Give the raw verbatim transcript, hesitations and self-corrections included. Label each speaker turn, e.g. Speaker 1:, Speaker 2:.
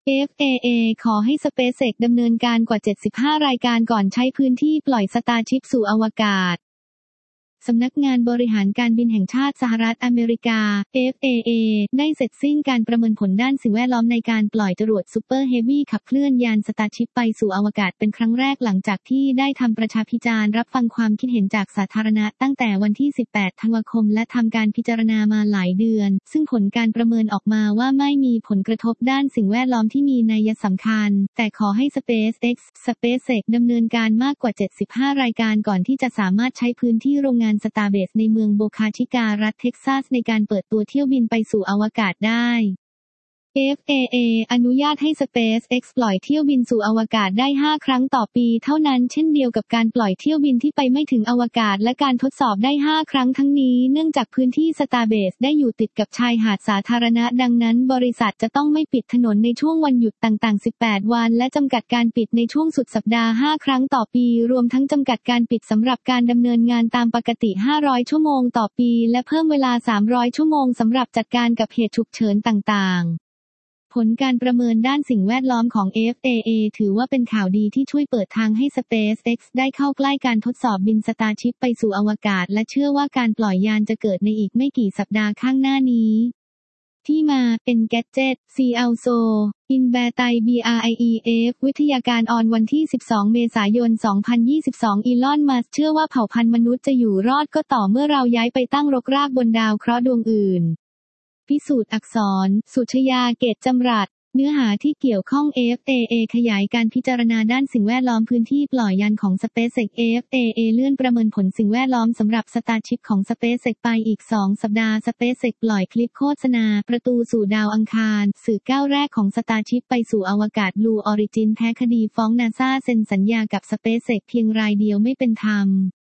Speaker 1: เอฟ เอ เอ ขอให้ SpaceX ดำเนินการกว่า เจ็ดสิบห้า รายการก่อนใช้พื้นที่ปล่อย Starship สู่อวกาศสำนักงานบริหารการบินแห่งชาติสหรัฐอเมริกา เอฟ เอ เอ ได้เสร็จสิ้นการประเมินผลด้านสิ่งแวดล้อมในการปล่อยจรวด Super Heavy ขับเคลื่อนยาน Starship ไปสู่อวกาศเป็นครั้งแรกหลังจากที่ได้ทำประชาพิจารณ์รับฟังความคิดเห็นจากสาธารณะตั้งแต่วันที่ สิบแปด ธันวาคมและทำการพิจารณามาหลายเดือนซึ่งผลการประเมินออกมาว่าไม่มีผลกระทบด้านสิ่งแวดล้อมที่มีนัยสำคัญแต่ขอให้ SpaceX SpaceX ดำเนินการมากกว่า เจ็ดสิบห้า รายการก่อนที่จะสามารถใช้พื้นที่โรงงาน Starbase ในเมืองโบคาชิการัฐเท็กซัสในการเปิดตัวเที่ยวบินไปสู่อวกาศได้ เอฟ เอ เอ อนุญาตให้ SpaceX ปล่อยเที่ยวบินสู่อวกาศได้ ห้า ครั้งต่อปีเท่านั้นเช่นเดียวกับการปล่อยเที่ยวบินที่ไปไม่ถึงอวกาศและการทดสอบได้ ห้า ครั้งทั้งนี้เนื่องจากพื้นที่ Starbase ได้อยู่ติดกับชายหาดสาธารณะดังนั้นบริษัทจะต้องไม่ปิดถนนในช่วงวันหยุดต่างๆ สิบแปด วันและจำกัดการปิดในช่วงสุดสัปดาห์ ห้า ครั้งต่อปีรวมทั้งจำกัดการปิดสำหรับการดำเนินงานตามปกติ ห้าร้อย ชั่วโมงต่อปีและเพิ่มเวลา สามร้อย ชั่วโมงสำหรับจัดการกับเหตุฉุกเฉินต่างๆผลการประเมินด้านสิ่งแวดล้อมของ เอฟ เอ เอ ถือว่าเป็นข่าวดีที่ช่วยเปิดทางให้ SpaceX ได้เข้าใกล้การทดสอบบิน Starship ไปสู่อวกาศและเชื่อว่าการปล่อยยานจะเกิดในอีกไม่กี่สัปดาห์ข้างหน้านี้ที่มา Engadget ซี อัล โซ อินแบร์ไต บี อาร์ ไอ อี เอฟ วิทยาการออนวันที่ สิบสอง เมษายน สองพันยี่สิบสอง อีลอน มัสก์เชื่อว่าเผ่าพันธุ์มนุษย์จะอยู่รอดก็ต่อเมื่อเราย้ายไปตั้งรกรากบนดาวเคราะห์ดวงอื่นพิสูจน์อักษรสุชยาเกตจำรัดเนื้อหาที่เกี่ยวข้อง เอฟ เอ เอ ขยายการพิจารณาด้านสิ่งแวดล้อมพื้นที่ปล่อยยานของ SpaceX เอฟ เอ เอ เลื่อนประเมินผลสิ่งแวดล้อมสำหรับ Starship ของ SpaceX ไปอีก สอง สัปดาห์ SpaceX ปล่อยคลิปโฆษณาประตูสู่ดาวอังคารสื่อก้าวแรกของ Starship ไปสู่อวกาศ Blue Origin แพ้คดีฟ้อง NASA เซ็นสัญญากับ SpaceX เพียงรายเดียวไม่เป็นธรรม